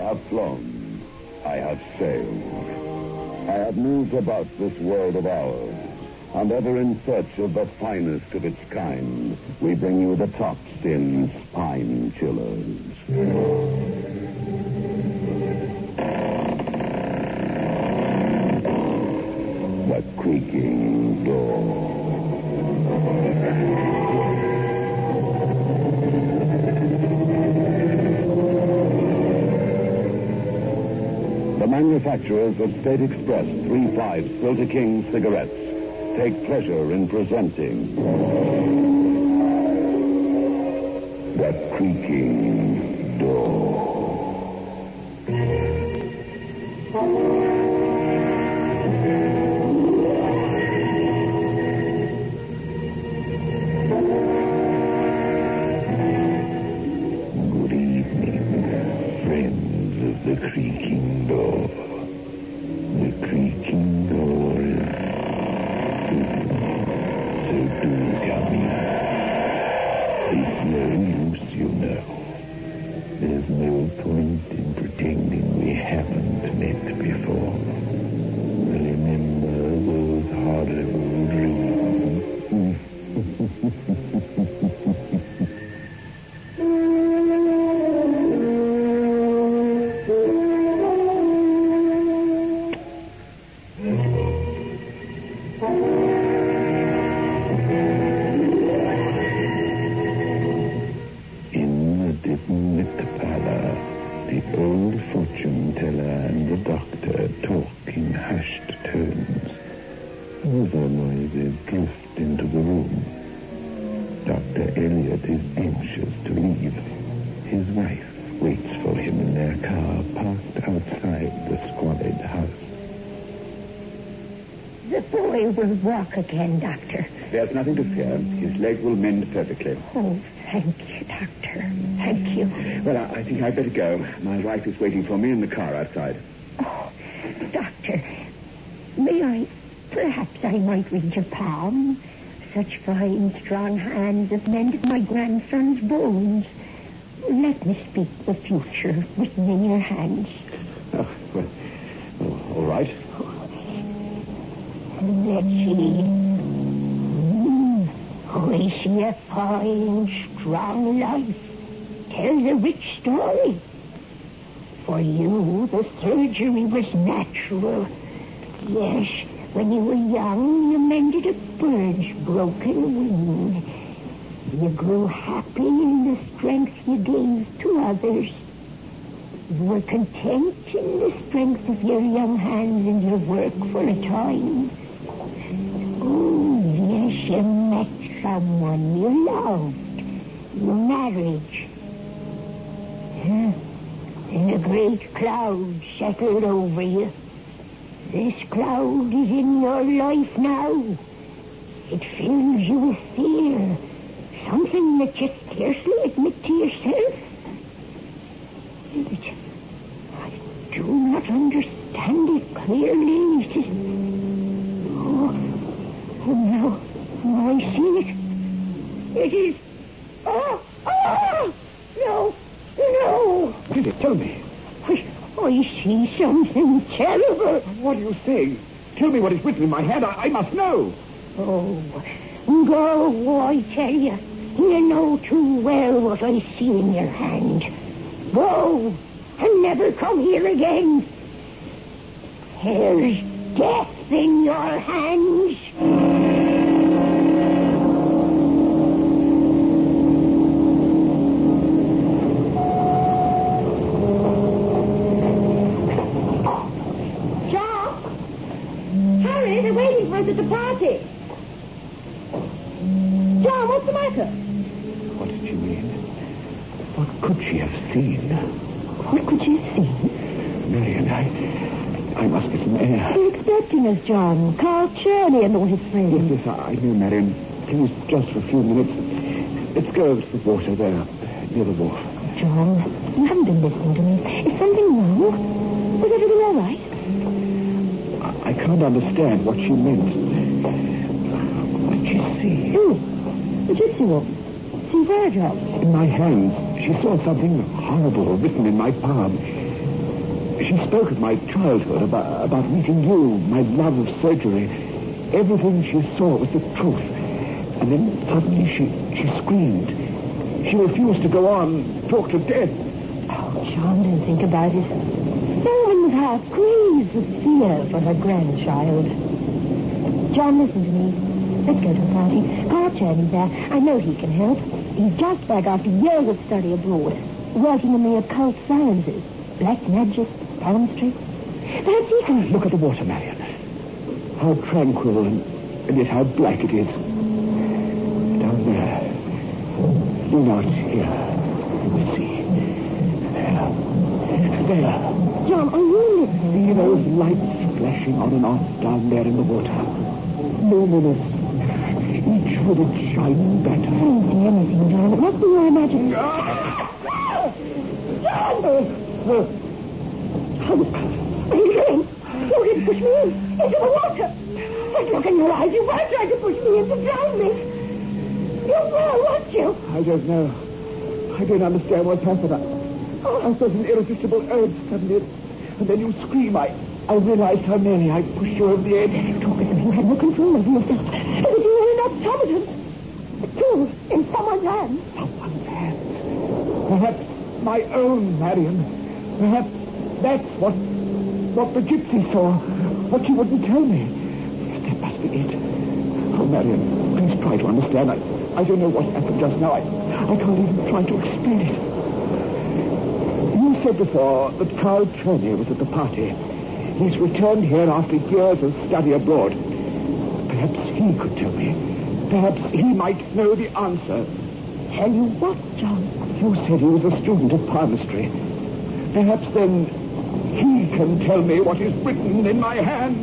have flown. I have sailed. I have moved about this world of ours, and ever in search of the finest of its kind, we bring you the tops in spine chillers. The creaking door. The manufacturers of State Express 3-5 Filter King cigarettes take pleasure in presenting The Creaking Door. Good evening, friends of The Creaking Door. The creaking door is so do come in. It's no use, you know. There's no point in pretending we haven't met before. Remember those horrible dreams? The old fortune teller and the doctor talk in hushed tones. Other noises drift into the room. Dr. Elliot is anxious to leave. His wife waits for him in their car parked outside the squalid house. The boy will walk again, Doctor. There's nothing to fear. His leg will mend perfectly. Oh, thank you, Doctor. Thank you. Well, I think I'd better go. My wife is waiting for me in the car outside. Oh, Doctor, perhaps I might read your palm. Such fine, strong hands have mended my grandson's bones. Let me speak the future written in your hands. Oh, well, all right. Let's see. We see a fine, strong life. Tells a rich story. For you, the surgery was natural. Yes, when you were young, you mended a bird's broken wing. You grew happy in the strength you gave to others. You were content in the strength of your young hands and your work for a time. Oh, yes, you met someone you loved. You married. And a great cloud settled over you. This cloud is in your life now. It fills you with fear. Something that you scarcely admit to yourself. But I do not understand it clearly. It is... Oh, no. Oh, I see it. It is... Oh! No! No! Really, tell me. I see something terrible. What are you saying? Tell me what is written in my hand. I must know. Oh, go, I tell you. You know too well what I see in your hand. Go, and never come here again. There's death in your hands. At the party. John, what's the matter? What did she mean? What could she have seen? What could she have seen? Marion, I must get some air. They're expecting us, John. Carl Cherney and all his friends. Yes, I know, Marion. Please, just for a few minutes. Let's go over to the water there, near the wharf. John, you haven't been listening to me. Is something wrong? Was everything all right? I can't understand what she meant. What did she see? Who? The gypsy woman. See Virgil. In my hands, she saw something horrible written in my palm. She spoke of my childhood, about meeting you, my love of surgery. Everything she saw was the truth. And then suddenly she screamed. She refused to go on, talk to death. Oh, John, don't think about it. No one was half crazed with fear for her grandchild. John, listen to me. Let's go to the party. Pa Chaney's there. I know he can help. He's just back after years of study abroad, working in the occult sciences. Black magic, palmistry. Perhaps he can... Look at the water, Marion. How tranquil and yet how black it is. Down there. Lean out here. Let's see. There. John, are you listening? See those lights flashing on and off down there in the water? Luminous. Each with its shining I better. don't see anything, John. It must be your imagination. John! What are you doing? You didn't push me into the water. Just look in your eyes. You were trying to push me in to drown me. You were, weren't you? I don't know. I don't understand what's happened. I felt an irresistible urge suddenly. And then you scream. I realized how nearly I pushed you over the edge. Talk as if you had no control over yourself. As if you were an automaton. A tool in someone's hands. Someone's hands. Perhaps my own, Marion. Perhaps that's what the gypsy saw. What she wouldn't tell me. Yes, that must be it. Oh, Marion, please try to understand. I don't know what happened just now. I can't even try to explain it. You said before that Carl Chaney was at the party. He's returned here after years of study abroad. Perhaps he could tell me. Perhaps he might know the answer. Tell you what, John? You said he was a student of palmistry. Perhaps then he can tell me what is written in my hand.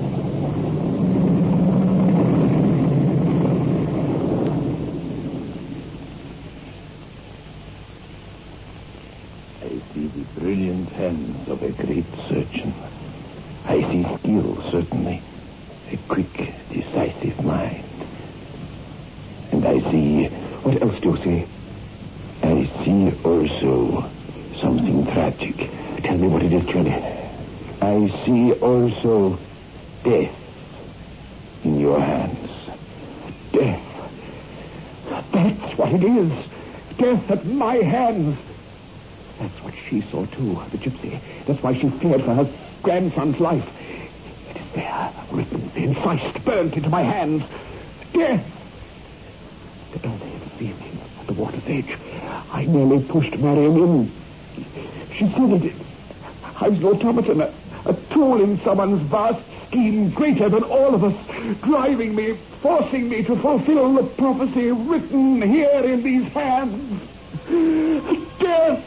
I see the brilliant hands of a great surgeon. I see skill, certainly. A quick, decisive mind. And I see... What else do you see? I see also something tragic. Tell me what it is, Johnny. I see also death in your hands. Death. That's what it is. Death at my hands. That's what she saw, too, the gypsy. That's why she feared for her grandson's life. It is there, written, incised, burnt into my hands. Death. The early evening at the water's edge, I nearly pushed Marion in. She said it. I was an automaton, a tool in someone's vast scheme greater than all of us, driving me, forcing me to fulfill the prophecy written here in these hands. Death!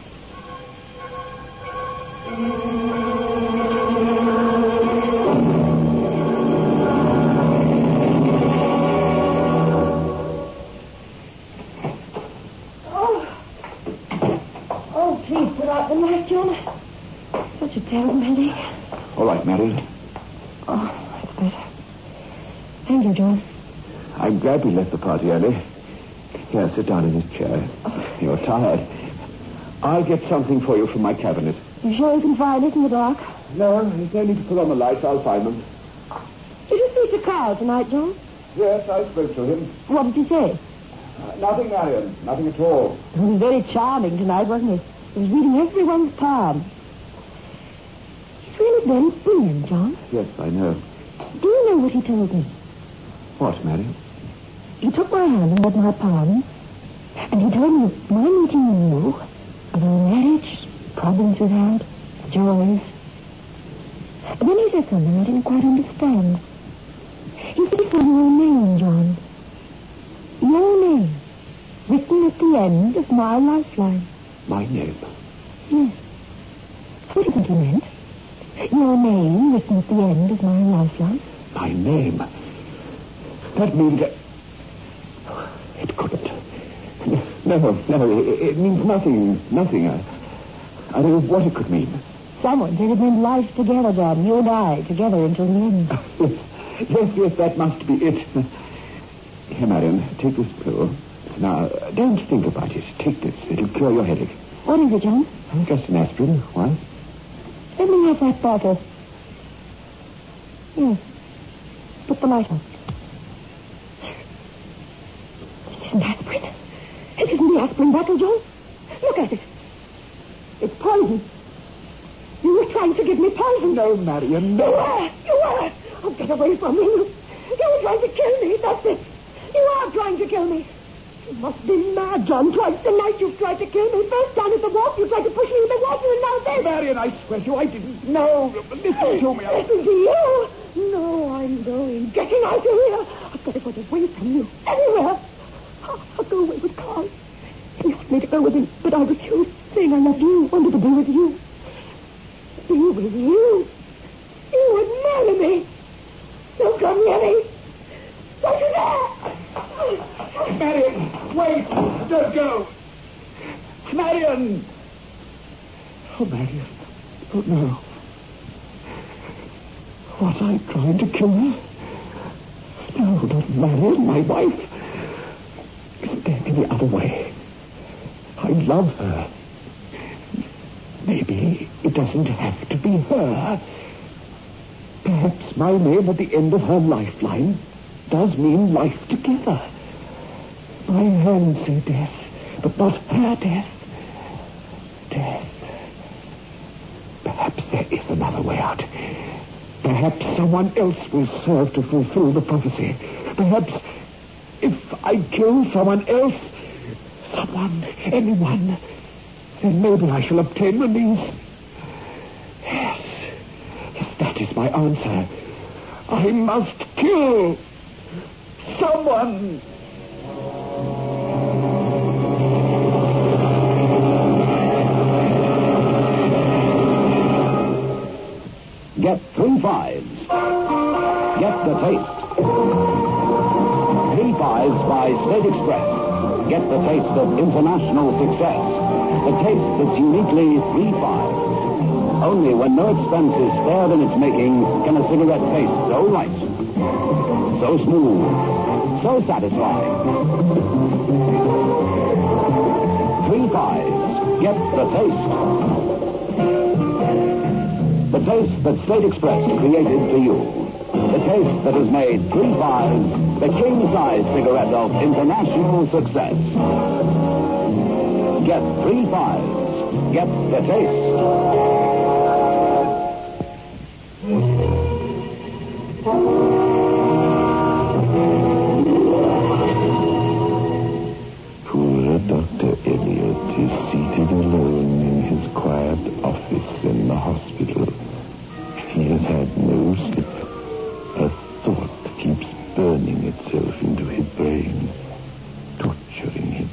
Oh, please put out the light, John. Such a terrible headache. All right, Marion. Oh, that's better. Thank you, John. I'm glad we left the party early. Here, sit down in this chair. You're tired. I'll get something for you from my cabinet. You sure you can find it in the dark? No, there's no need to put on the lights. I'll find them. Did you speak to Carl tonight, John? Yes, I spoke to him. What did he say? Nothing, Marion. Nothing at all. He was very charming tonight, wasn't he? He was reading everyone's palm. He's really very brilliant, John. Yes, I know. Do you know what he told me? What, Marion? He took my hand and read my palm, and he told me my meeting you, of our marriage, problems we've had, joys. And then he said something I didn't quite understand. He said it was your name, John. Your name, written at the end of my lifeline. My name? Yes. What do you think he meant? Your name, written at the end of my lifeline. My name? That means that... It couldn't. No, it means nothing. I don't know what it could mean. Someone said it meant life together, John. You and I, together until the end. Yes, that must be it. Here, Marion, take this pill. Now, don't think about it. Take this. It'll cure your headache. What is it, John? Just an aspirin. Why? Let me that bottle. Yes. Put the light on. It isn't aspirin. It isn't the aspirin bottle, John. Look at it. It's poison. You were trying to give me poison. No, Marion, no. You were. Oh, get away from me. You were trying to kill me. That's it. You are trying to kill me. You must be mad, John. Twice tonight you've tried to kill me. First down at the walk, you tried to push me in the water, and now this. Marion, I swear to you, I didn't know. Listen to me. Listen to you? No, I'm going. Getting out of here. I've got to get away from you. Anywhere. I'll go away with Carl. He asked me to go with him, but I refused, saying I loved you, wanted to be with you. Be with you? You would marry me. Don't come near me. Don't you dare. Marion, wait. Don't go. Marion. Oh, Marion. Oh, no. Was I trying to kill her? No, not Marion, my wife. Isn't there any other way? I love her. Maybe it doesn't have to be her. Perhaps my name at the end of her lifeline does mean life together. My hands say death, but not her death. Death. Perhaps there is another way out. Perhaps someone else will serve to fulfill the prophecy. Perhaps if I kill someone else, anyone, then maybe I shall obtain release. Yes, that is my answer. I must kill someone. Get 3 5s. Get the taste. 3 5s by State Express. Get the taste of international success. The taste that's uniquely 3 5s. Only when no expense is spared in its making can a cigarette taste so right, so smooth, so satisfying. 3 5s. Get the taste. The taste that State Express created for you. The taste that has made 3 5s the king-size cigarette of international success. Get 3 5s. Get the taste. Poor Dr. Elliot is seated alone in his quiet office in the hospital. He has had no sleep. A thought keeps burning itself into his brain, torturing him.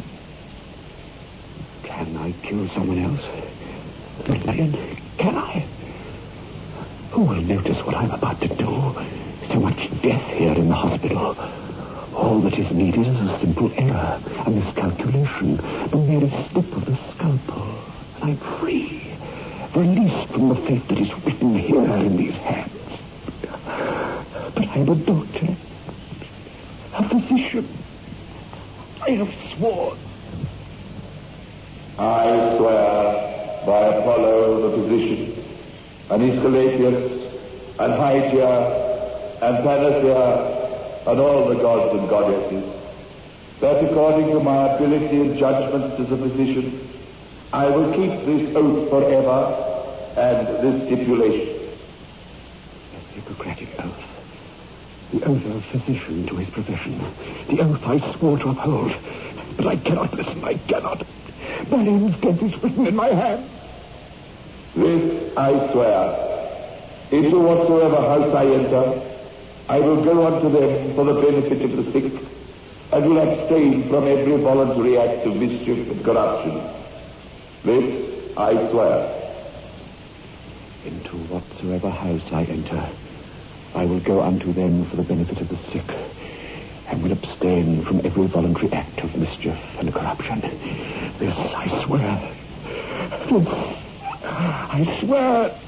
Can I kill someone else? Marion, can I? Who will notice what I'm about to do? So much death here in the hospital. All that is needed is a simple error, a miscalculation, the merest slip of the scalpel. And I'm free, released from the fate that is written here in these hands. But I'm a doctor, a physician. I have sworn. I swear by Apollo the physician, and Aesculapius, and Hygia, and Panacea, and all the gods and goddesses, that according to my ability and judgment as a physician, I will keep this oath forever and this stipulation. A Hippocratic oath. The oath of a physician to his profession. The oath I swore to uphold. But I cannot listen, I cannot. My name's death is written in my hand. This I swear. Into whatsoever house I enter, I will go unto them for the benefit of the sick, and will abstain from every voluntary act of mischief and corruption. This I swear. Into whatsoever house I enter, I will go unto them for the benefit of the sick, and will abstain from every voluntary act of mischief and corruption. This I swear. This I swear.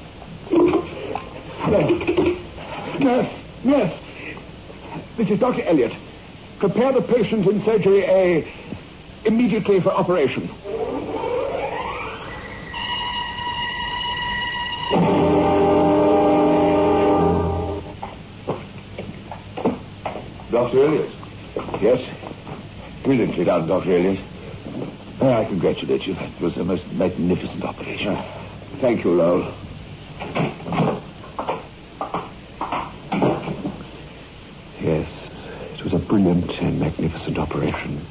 Nurse. This is Dr. Elliot. Prepare the patient in surgery A immediately for operation. Dr. Elliot. Yes. Brilliantly done, Dr. Elliot. I congratulate you. That was a most magnificent operation. Thank you, Lowell. Yes, it was a brilliant and magnificent operation.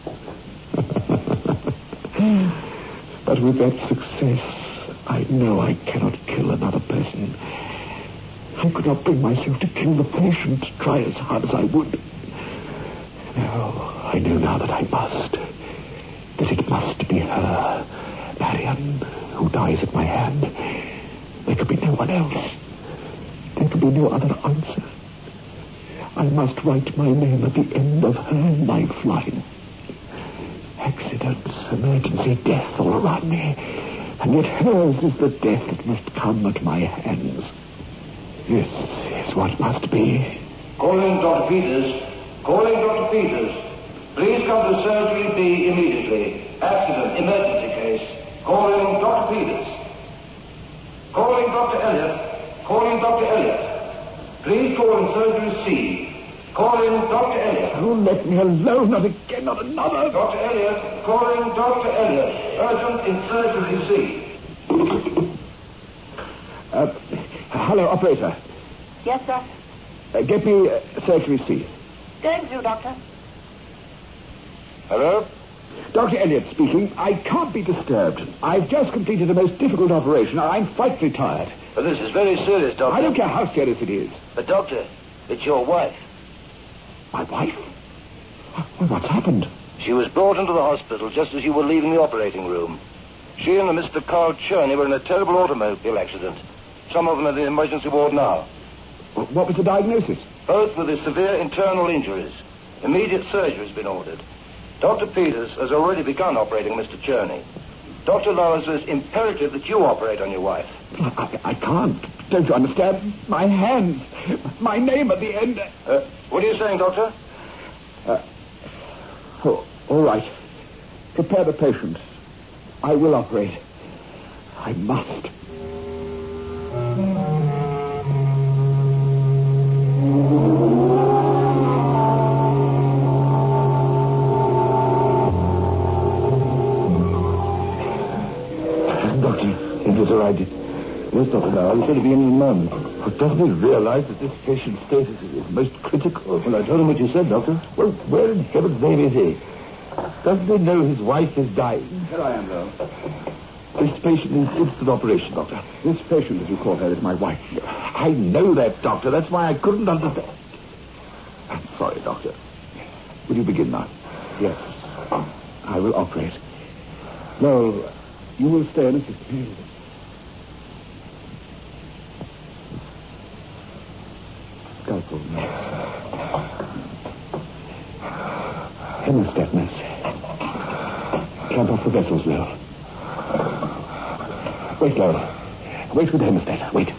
But with that success, I know I cannot kill another person. I could not bring myself to kill the patient, try as hard as I would. No, I know now that I must. That it must be her, Marion, who dies at my hand. There could be no one else. There could be no other answer. I must write my name at the end of her lifeline. Accidents, emergency, death all around me. And yet hers is the death that must come at my hands. This is what must be. Calling Dr. Peters. Calling Dr. Peters. Please come to surgery B immediately. Accident, emergency case. Calling Dr. Peters. Calling Dr. Elliot. Calling Dr. Elliot. Please call in surgery C. Calling Dr. Elliot. Oh, let me alone. Not again, not another. Dr. Elliot. Calling Dr. Elliot. Urgent in surgery C. Hello, operator. Yes, sir. Get me surgery C. Going through, Doctor. Hello? Dr. Elliot speaking. I can't be disturbed. I've just completed a most difficult operation. I'm frightfully tired. But this is very serious, Doctor. I don't care how serious it is. But, Doctor, it's your wife. My wife? Well, what's happened? She was brought into the hospital just as you were leaving the operating room. She and the Mr. Carl Cherney were in a terrible automobile accident. Some of them are in the emergency ward now. What was the diagnosis? Both with severe internal injuries. Immediate surgery has been ordered. Dr. Peters has already begun operating Mr. Cherney. Dr. Lowell says imperative that you operate on your wife. I can't. Don't you understand? My hands. My name at the end. What are you saying, Doctor? All right. Prepare the patient. I will operate. I must. It arrived. Yes, Dr. Lowell, he said to be in a moment. But doesn't he realize that this patient's status is most critical? Well, I told him what you said, Doctor. Well, where in heaven's name is he? Doesn't he know his wife is dying? Here I am, though. This patient needs instant operation, Doctor. This patient, as you call her, is my wife. I know that, Doctor. That's why I couldn't understand. I'm sorry, Doctor. Will you begin now? Yes. I will operate. No, you will stay and assist me. Scalpel, nurse. Hemostat, nurse. Clamp off the vessels, Lowell. Wait, Lowell. Wait with the hemostat. Wait.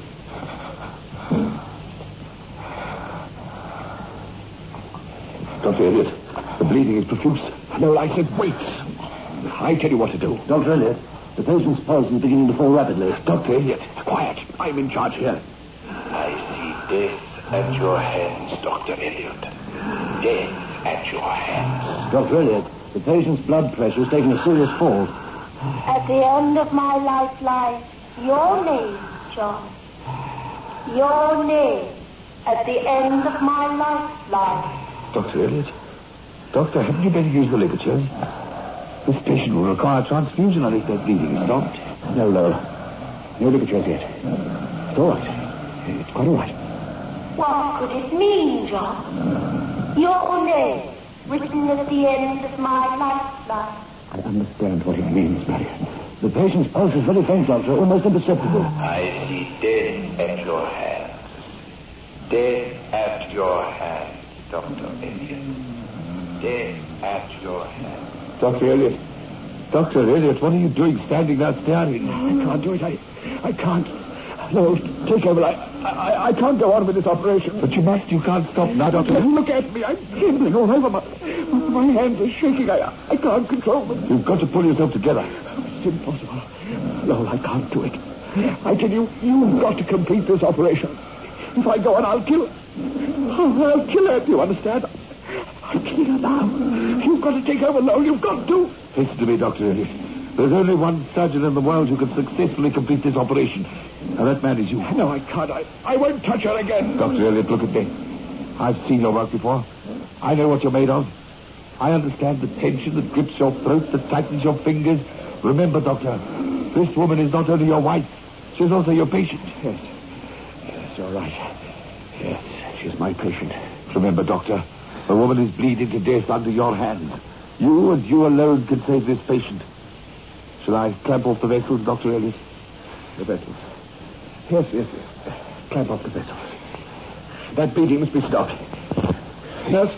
Dr. Elliot, the bleeding is profuse. No, I said wait. I tell you what to do. Dr. Elliot, the patient's pulse is beginning to fall rapidly. Dr. Elliot, quiet. I'm in charge here. I see death at your hands, Dr. Elliot. Death at your hands. Dr. Elliot, the patient's blood pressure has taken a serious fall. At the end of my life lies your name, John. Your name. At the end of my life lies. Dr. Elliot? Doctor, hadn't you better use the ligatures? This patient will require transfusion unless that bleeding is stopped. No, Lowell. No ligatures yet. It's all right. It's quite all right. What could it mean, John? Your name, written at the end of my lifeline. I understand what it means, Marion. The patient's pulse is very faint, Doctor, almost imperceptible. I see death at your hands. Death at your hands, Dr. Elliot. Death at your hands. Dr. Elliot. Dr. Elliot, what are you doing standing there staring? I can't do it. I can't. No, take over. I can't go on with this operation. But you must. You can't stop now, Doctor. Look at me. I'm trembling all over. My hands are shaking. I can't control them. You've got to pull yourself together. It's impossible. No, I can't do it. I tell you, you've got to complete this operation. If I go on, I'll kill her. Do you understand? I'm killing her now. You've got to take over, Lowell. You've got to. Listen to me, Dr. Elliot. There's only one surgeon in the world who can successfully complete this operation. And that man is you. No, I can't. I won't touch her again. Dr. Elliot, look at me. I've seen your work before. I know what you're made of. I understand the tension that grips your throat, that tightens your fingers. Remember, Doctor, this woman is not only your wife, she's also your patient. Yes. Yes, you're right. Yes, she's my patient. Remember, Doctor, the woman is bleeding to death under your hands. You and you alone can save this patient. Shall I clamp off the vessels, Dr. Elliot? The vessels. Yes. Clamp off the vessels. That bleeding must be stopped. Nurse.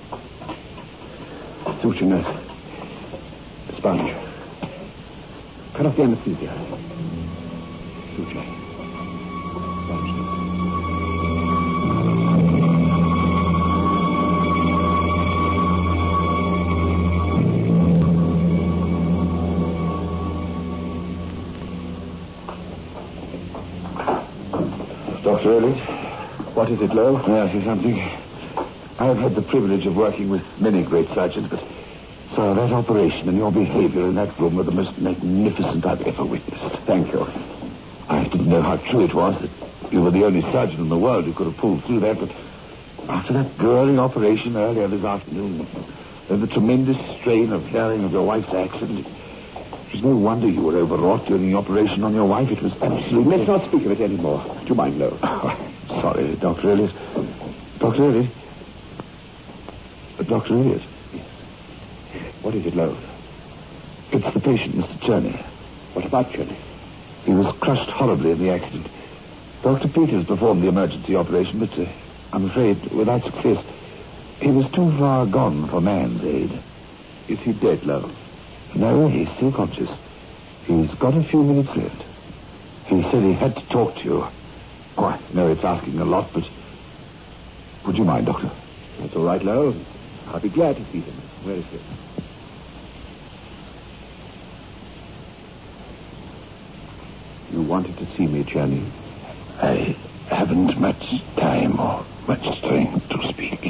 Suture, nurse. Sponge. Cut off the anesthesia. Suture. Sponge. Dr. Elliot? What is it, Lowe? May I say something? I've had the privilege of working with many great surgeons, but sir, that operation and your behavior in that room were the most magnificent I've ever witnessed. Thank you. I didn't know how true it was that you were the only surgeon in the world who could have pulled through that, but after that grueling operation earlier this afternoon, and the tremendous strain of hearing of your wife's accident, it was no wonder you were overwrought during the operation on your wife. It was absolutely... Let's not speak of it anymore. Do you mind, Lowe? Sorry, Dr. Elliot. Dr. Elliot? Dr. Elliot? Yes. What is it, Lowe? It's the patient, Mr. Cherney. What about Cherney? He was crushed horribly in the accident. Dr. Peters performed the emergency operation, but I'm afraid without success. He was too far gone for man's aid. Is he dead, Lowe? No, he's still conscious. He's got a few minutes left. He said he had to talk to you. Oh, I know it's asking a lot, but would you mind, Doctor? That's all right, Lowe. I'll be glad to see him. Where is he? You wanted to see me, Cherney. I haven't much time or much strength to speak.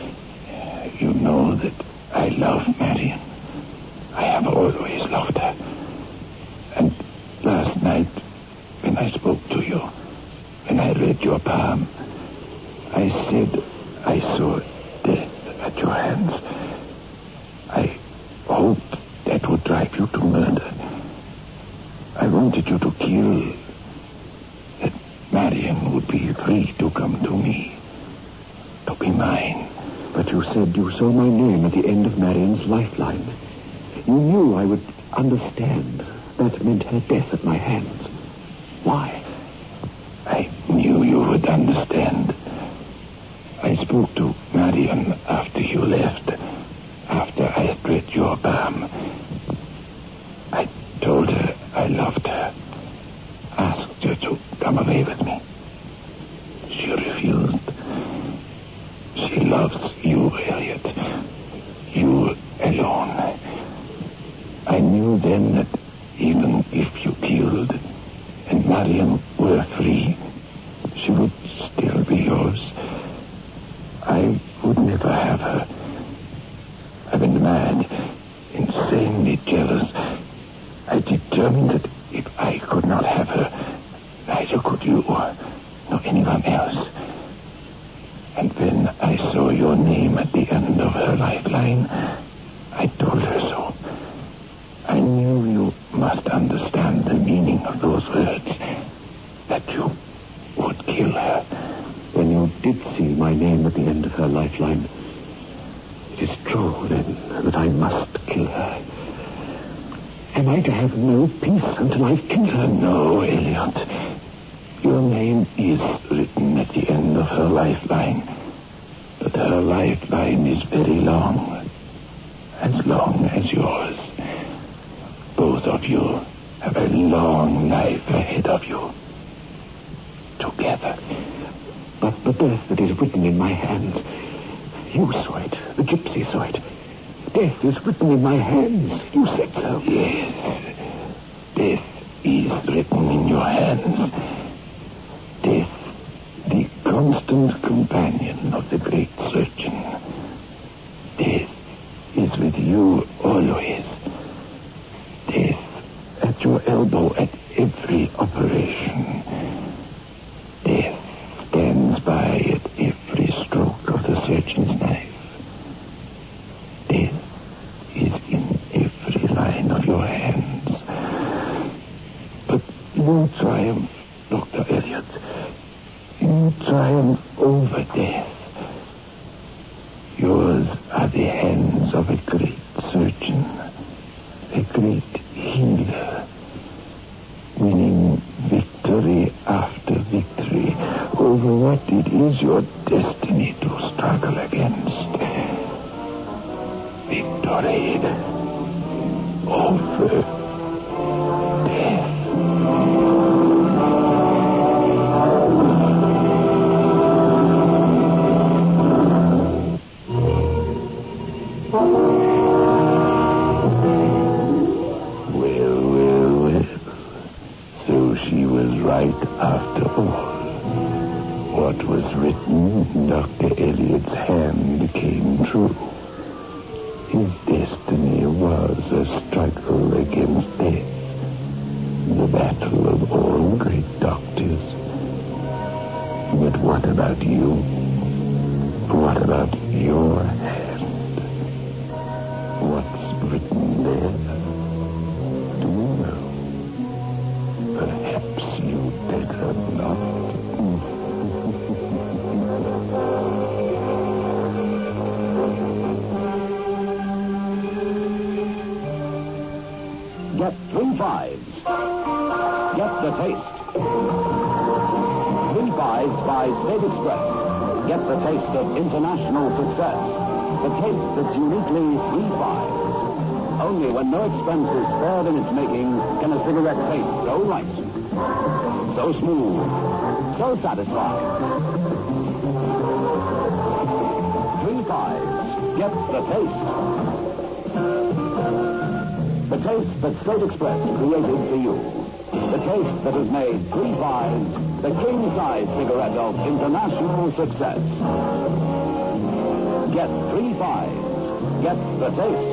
You know that I love Marion. I have always loved her. And last night, when I spoke to you, when I read your palm, I said I saw death at your hands. I hoped that would drive you to murder. I wanted you to kill, that Marion would be free to come to me, to be mine. But you said you saw my name at the end of Marion's lifeline. You knew I would understand. That meant her death at my hands. Why? I knew you would understand. I spoke to Marion after you left, after I had read your palm. I told her I loved her, asked her to come away with me. She refused. She loves you, Elliot. You alone. I knew then that even if you killed and Marion were free, she would still be yours. I would never have her. I've been mad, insanely jealous. I determined that if I could not have her, neither could you, nor anyone else. And when I saw your name at the end of her lifeline, I told her so. I knew you must understand the meaning of those words, that you would kill her. When you did see my name at the end of her lifeline, it is true, then, that I must kill her. Am I to have no peace until I've killed her? No, Elliot. Your name is written at the end of her lifeline, but her lifeline is very long, as long as yours. Both of you have a long life ahead of you. Together. But the death that is written in my hands, you saw it. The gypsy saw it. Death is written in my hands. You said so. Yes. Death is written in your hands. Death, the constant companion of the great surgeon. Death is with you always. Death at your elbow at every operation. Death stands by at every stroke of the surgeon's knife. Death is in every line of your hands. But you triumph, Dr. Elliot. You triumph over death. Yours are the hands of a great surgeon, a great healer, winning victory after victory over what it is your destiny to struggle against. Victory over death. Right after all. What was written in Dr. Elliott's hand came true. His destiny was a struggle against death. The battle of all great doctors. But what about you? What about your hand? What's written there? Do you know? Perhaps you better not. Get 3 5s. Get the taste. 3 5s by State Express. Get the taste of international success. The taste that's uniquely 3 5s. Only when no expense is spared in its making can a cigarette taste so right, so smooth, so satisfying. 3 5s. Get the taste. The taste that State Express created for you. The taste that has made 3 5s the king-size cigarette of international success. Get 3 5s. Get the taste.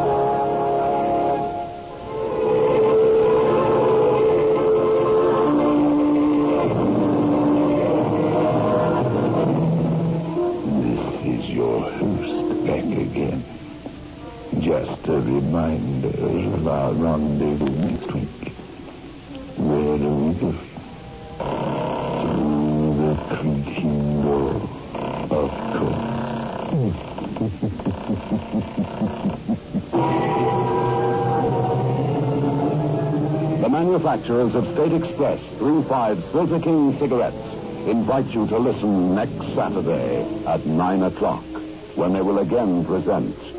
Just a reminder of our rendezvous next week. Where are we going? Through the creaking door, of course. The manufacturers of State Express 3 5 Filter King cigarettes invite you to listen next Saturday at 9 o'clock when they will again present